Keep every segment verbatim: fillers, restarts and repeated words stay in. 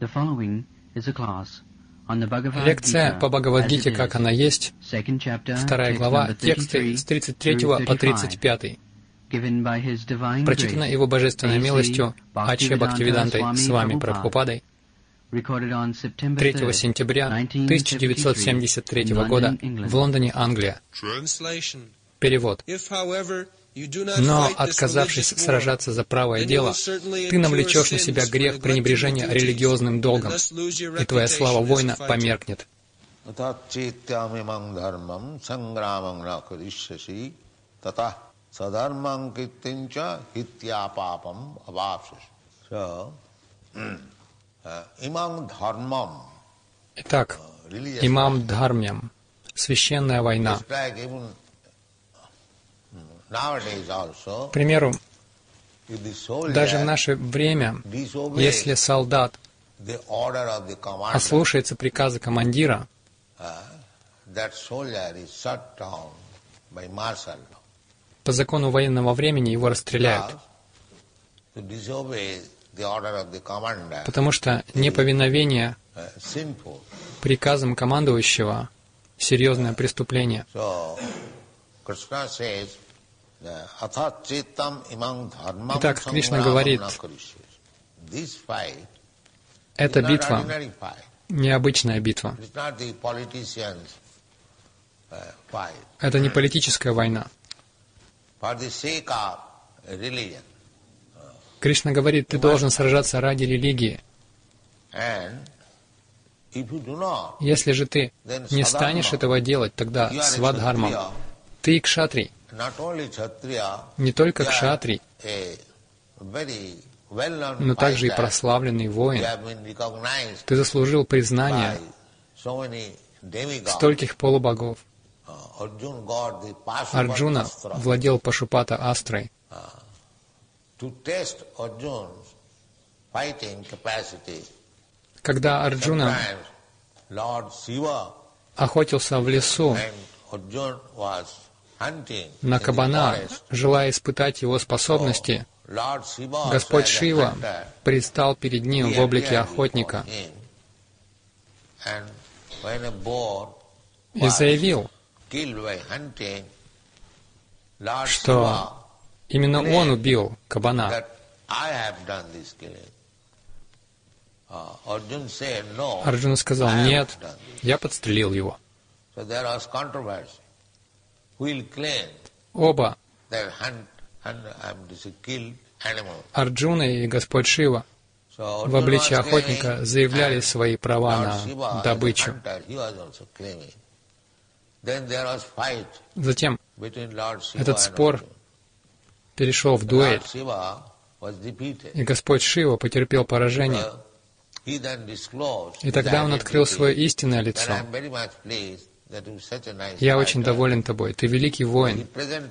Лекция по Бхагавад-гите, как она есть, вторая глава, тексты с тридцать третьего по тридцать пятый, прочитана Его Божественной милостью Ачча Бхактивидантой с вами Прабхупадой третьего сентября тысяча девятьсот семьдесят третьего года в Лондоне, Англия. Перевод. Но, отказавшись сражаться за правое дело, ты навлечешь на себя грех пренебрежения религиозным долгом, и твоя слава воина померкнет. Итак, имам дхармям, священная война. К примеру, даже в наше время, если солдат ослушается приказа командира, по закону военного времени его расстреляют, потому что неповиновение приказам командующего — серьезное преступление. Итак, Кришна говорит, эта битва — необычная битва. Это не политическая война. Кришна говорит, ты должен сражаться ради религии. Если же ты не станешь этого делать, тогда свадхармам, ты кшатрий. Не только кшатрий, но также и прославленный воин. Ты заслужил признание стольких полубогов. Арджуна владел Пашупата астрой. Когда Арджуна охотился в лесу на кабана, желая испытать его способности, Господь Шива предстал перед ним в облике охотника и заявил, что именно он убил кабана. Арджуна сказал, нет, я подстрелил его. Оба, Арджуна и Господь Шива, в обличии охотника заявляли свои права на добычу. Затем этот спор перешел в дуэль, и Господь Шива потерпел поражение. И тогда он открыл свое истинное лицо. «Я очень доволен тобой, ты великий воин».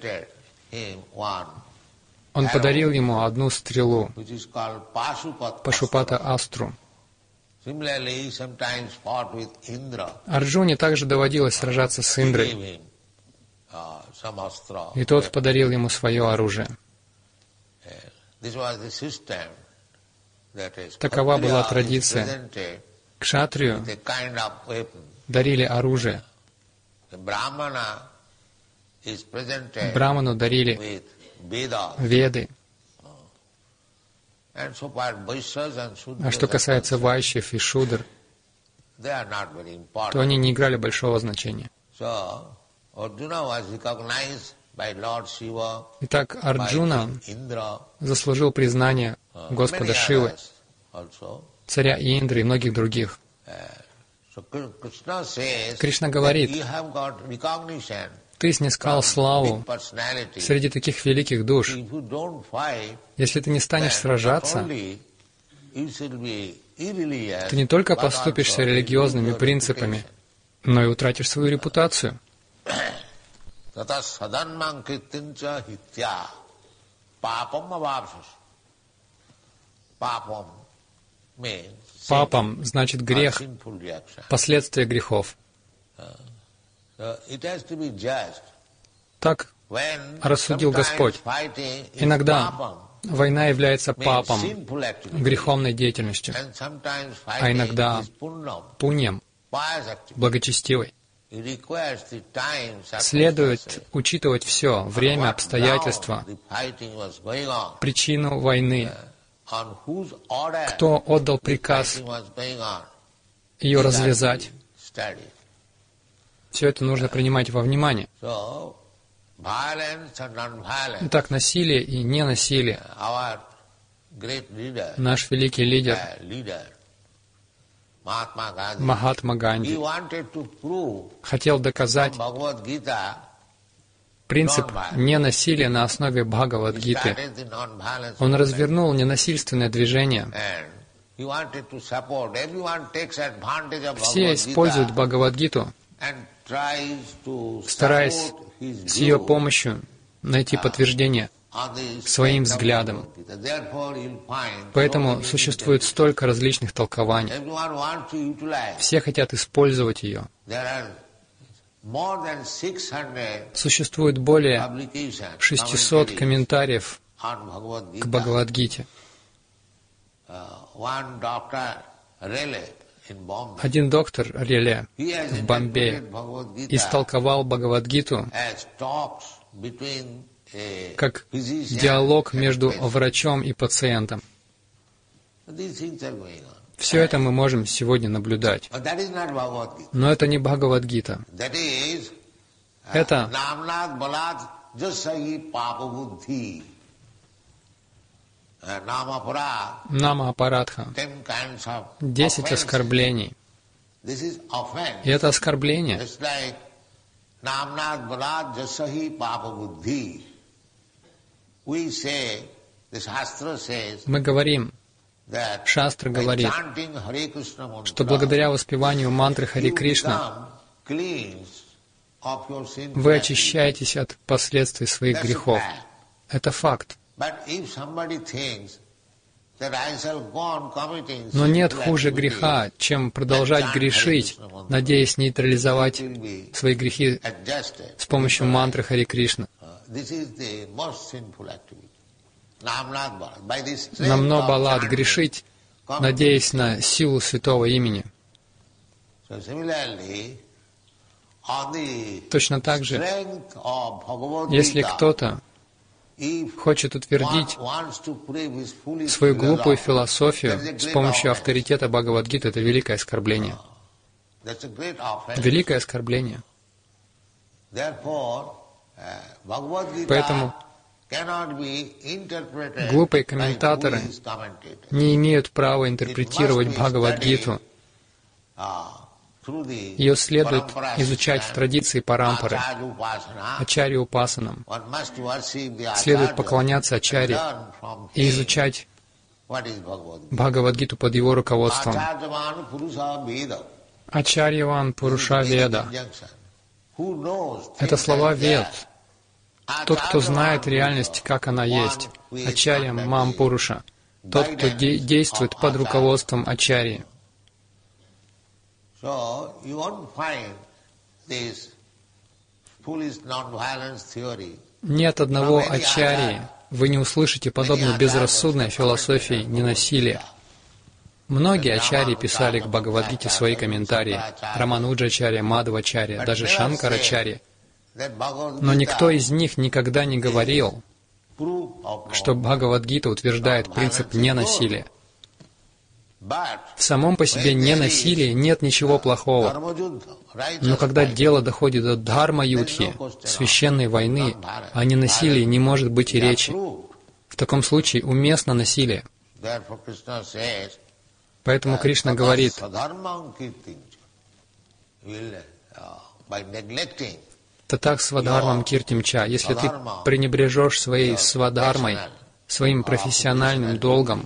Он подарил ему одну стрелу, Пашупата астру. Арджуне также доводилось сражаться с Индрой, и тот подарил ему свое оружие. Такова была традиция. Кшатрию дарили оружие. Браману дарили веды. А что касается вайшьев и шудр, то они не играли большого значения. Итак, Арджуна заслужил признание Господа Шивы, царя Индры и многих других. Кришна говорит, ты снискал славу среди таких великих душ. Если ты не станешь сражаться, ты не только поступишься религиозными принципами, но и утратишь свою репутацию. Папам значит грех, последствия грехов. Так рассудил Господь. Иногда, Война является папом, греховной деятельностью, а иногда пуньям, благочестивой. Следует учитывать все: время, обстоятельства, причину войны, кто отдал приказ ее развязать. Все это нужно принимать во внимание. Итак, насилие и ненасилие. Наш великий лидер Махатма Ганди хотел доказать принцип ненасилия на основе Бхагавад-гиты. Он развернул ненасильственное движение. Все используют Бхагавад-гиту, стараясь с ее помощью найти подтверждение своим взглядам. Поэтому существует столько различных толкований. Все хотят использовать ее. Существует более шестисот комментариев к Бхагавад-гите. Один доктор Реле в Бомбее истолковал Бхагавад-гиту как диалог между врачом и пациентом. Все это мы можем сегодня наблюдать. Но это не Бхагавад-гита. Это Нама-апарадха. Десять оскорблений. И это оскорбление. Мы говорим, Шастра говорит, что благодаря воспеванию мантры Харе Кришна вы очищаетесь от последствий своих грехов. Это факт. Но нет хуже греха, чем продолжать грешить, надеясь нейтрализовать свои грехи с помощью мантры Харе Кришна. Намно балад — грешить, надеясь на силу святого имени. Точно так же, если кто-то хочет утвердить свою глупую философию с помощью авторитета Бхагавад-гиты, это великое оскорбление. Великое оскорбление. Поэтому глупые комментаторы не имеют права интерпретировать Бхагавад-гиту. Ее следует изучать в традиции парампары, ачарья упасанам. Следует поклоняться ачарье и изучать Бхагавад-гиту под его руководством. Ачарьяван Пуруша Веда. Это слова Вед. Тот, кто знает реальность, как она есть. Ачарья Мам Пуруша. Тот, кто де- действует под руководством ачарьи. Нет одного ачарьи, вы не услышите подобной безрассудной философии ненасилия. Многие ачарьи писали к Бхагавад-гите свои комментарии. Рамануджачарья, Мадхвачарья, даже Шанкарачарья. Но никто из них никогда не говорил, что Бхагавад-гита утверждает принцип ненасилия. В самом по себе ненасилии нет ничего плохого. Но когда дело доходит до дхарма-юдхи, священной войны, о ненасилии не может быть и речи. В таком случае уместно насилие. Поэтому Кришна говорит, «Татах свадхармам киртимча», если ты пренебрежешь своей свадхармой, своим профессиональным долгом,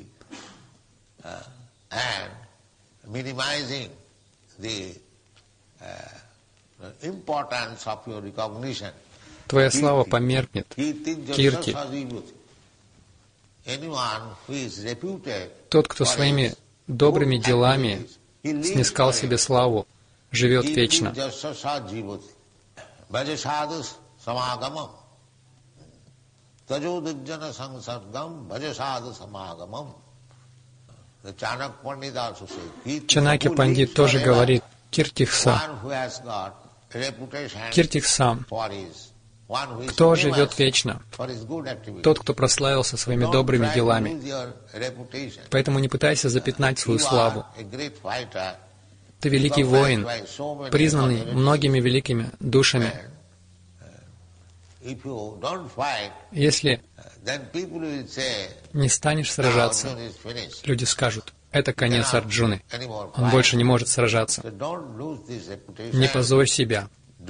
твоя слава померкнет. Кирти. Тот, кто своими добрыми делами снискал себе славу, живет вечно. Чанакья Пандит тоже говорит, Киртикса, Киртикса, кто живет вечно? Тот, кто прославился своими добрыми делами. Поэтому не пытайся запятнать свою славу. Ты великий воин, признанный многими великими душами. Если не станешь сражаться, люди скажут, это конец Арджуны. Он больше не может сражаться. Не позорь себя.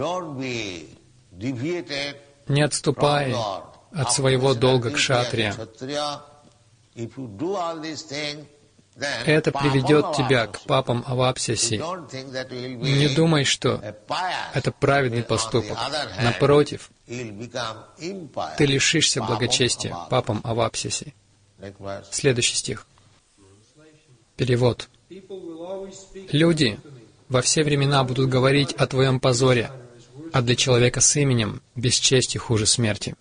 Не отступай от своего долга кшатрия. Это приведет тебя к папам Авапсяси. Не думай, что это праведный поступок. Напротив, ты лишишься благочестия папам Авапсяси. Следующий стих. Перевод. Люди во все времена будут говорить о твоем позоре, а для человека с именем бесчестие хуже смерти.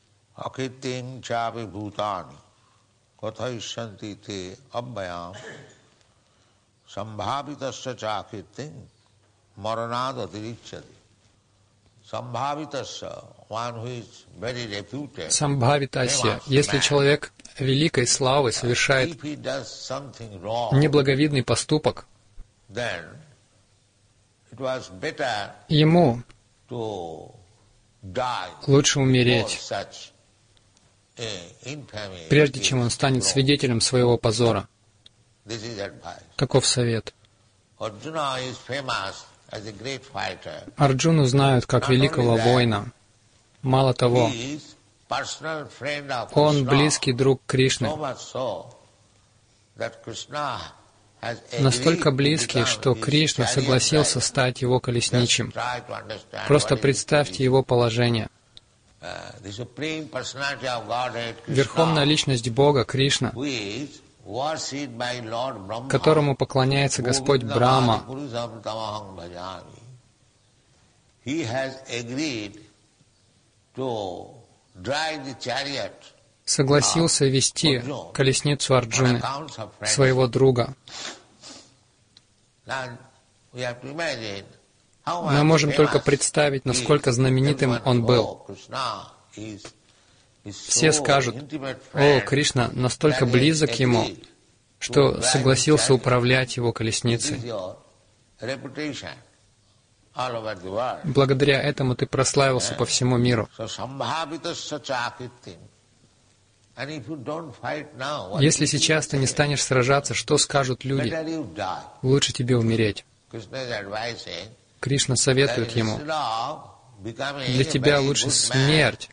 Катхаишанти те аббаям самбхавитасya чакиртин маранад атириччати. Самбхавитасya, one who is very reputed. Самбхавитасya, если человек великой славы совершает неблаговидный поступок, ему лучше умереть, прежде чем он станет свидетелем своего позора. Таков совет. Арджуну знают как великого воина. Мало того, он близкий друг Кришны. Настолько близкий, что Кришна согласился стать его колесничим. Просто представьте его положение. Верховная личность Бога, Кришна, которому поклоняется Господь Брахма, согласился вести колесницу Арджуны, своего друга. Мы можем только представить, насколько знаменитым он был. Все скажут, «О, Кришна настолько близок ему, что согласился управлять его колесницей. Благодаря этому ты прославился по всему миру». Если сейчас ты не станешь сражаться, что скажут люди? Лучше тебе умереть. Кришна советует ему, для тебя лучше смерть,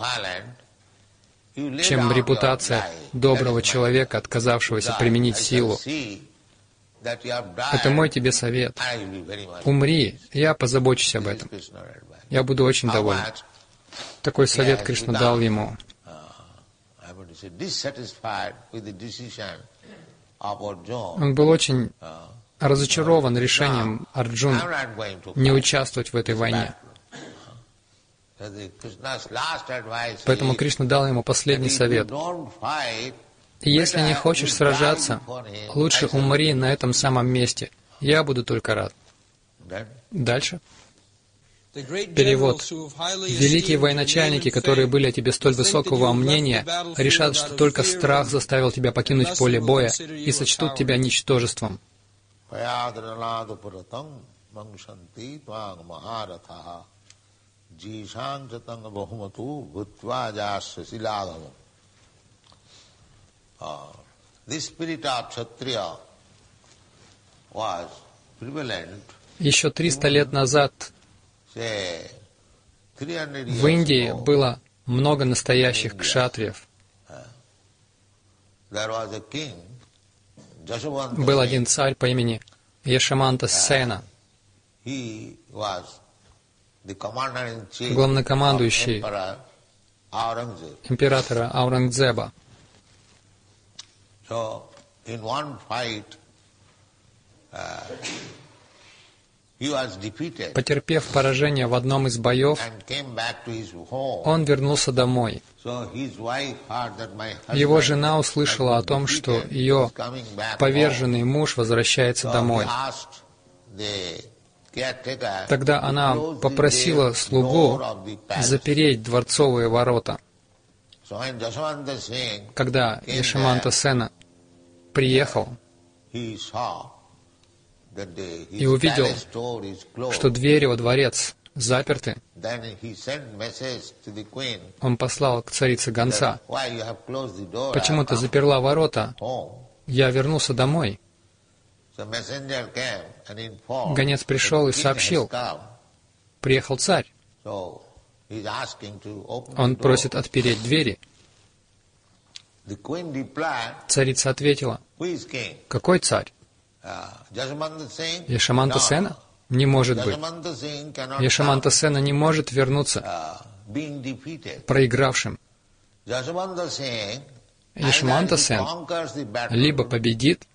чем репутация доброго человека, отказавшегося применить силу. Это мой тебе совет. Умри, я позабочусь об этом. Я буду очень доволен. Такой совет Кришна дал ему. Он был очень разочарован решением Арджуны не участвовать в этой войне. Поэтому Кришна дал ему последний совет. И если не хочешь сражаться, лучше умри на этом самом месте. Я буду только рад. Дальше. Перевод. Великие военачальники, которые были о тебе столь высокого мнения, решат, что только страх заставил тебя покинуть поле боя и сочтут тебя ничтожеством. Еще триста лет назад в Индии было много настоящих кшатриев. Был один царь по имени Яшаманта Сена, главнокомандующий императора Аурангзеба. Потерпев поражение в одном из боев, он вернулся домой. Его жена услышала о том, что ее поверженный муж возвращается домой. Тогда она попросила слугу запереть дворцовые ворота. Когда Яшаманта Сена приехал и увидел, что двери во дворец заперты, он послал к царице гонца: «Почему ты заперла ворота? Я вернулся домой». Гонец пришел и сообщил: «Приехал царь». Он просит отпереть двери. Царица ответила: «Какой царь? Яшаманта Сена? Не может быть. Яшаманта Сена не может вернуться проигравшим. Яшаманта Сен либо победит,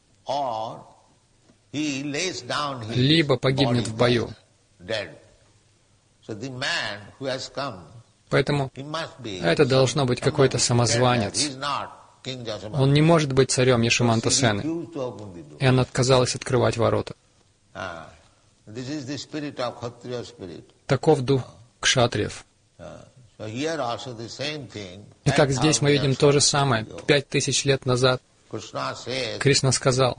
либо погибнет в бою». Поэтому это должно быть какой-то самозванец. Он не может быть царем Яшаманта Сены. И она отказалась открывать ворота. Таков дух кшатриев. Итак, здесь мы видим то же самое. Пять тысяч лет назад Кришна сказал: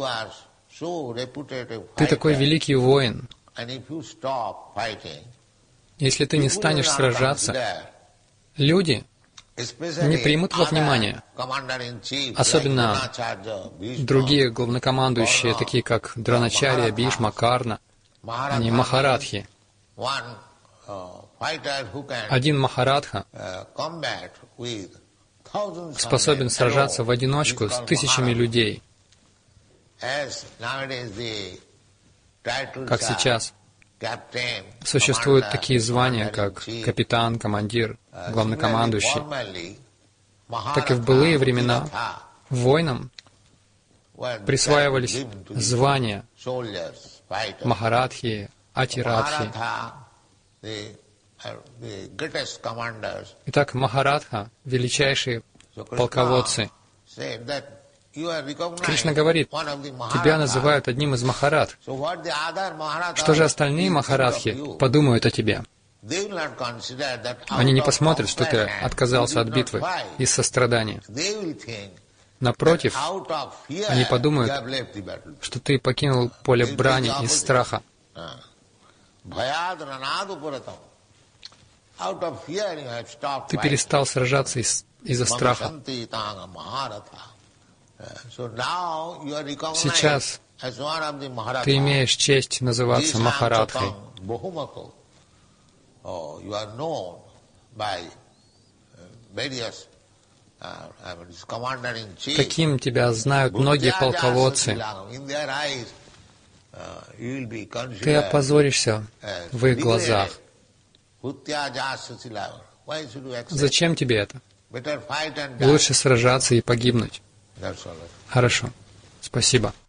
«Ты такой великий воин. Если ты не станешь сражаться, люди не примут во внимание, особенно другие главнокомандующие, такие как Дроначарья, Бхишма, Карна, они махарадхи. Один махарадха способен сражаться в одиночку с тысячами людей, как сейчас. Существуют такие звания, как капитан, командир, главнокомандующий. Так и в былые времена воинам присваивались звания махарадхи, атирадхи. Итак, махарадха, величайшие полководцы. Кришна говорит: тебя называют одним из махарадх. Что же остальные махарадхи подумают о тебе? Они не посмотрят, что ты отказался от битвы из сострадания. Напротив, они подумают, что ты покинул поле брани из страха. Ты перестал сражаться из- из-за страха. Сейчас ты имеешь честь называться махарадхой. Таким тебя знают многие полководцы. Ты опозоришься в их глазах. Зачем тебе это? Лучше сражаться и погибнуть. Хорошо. Спасибо.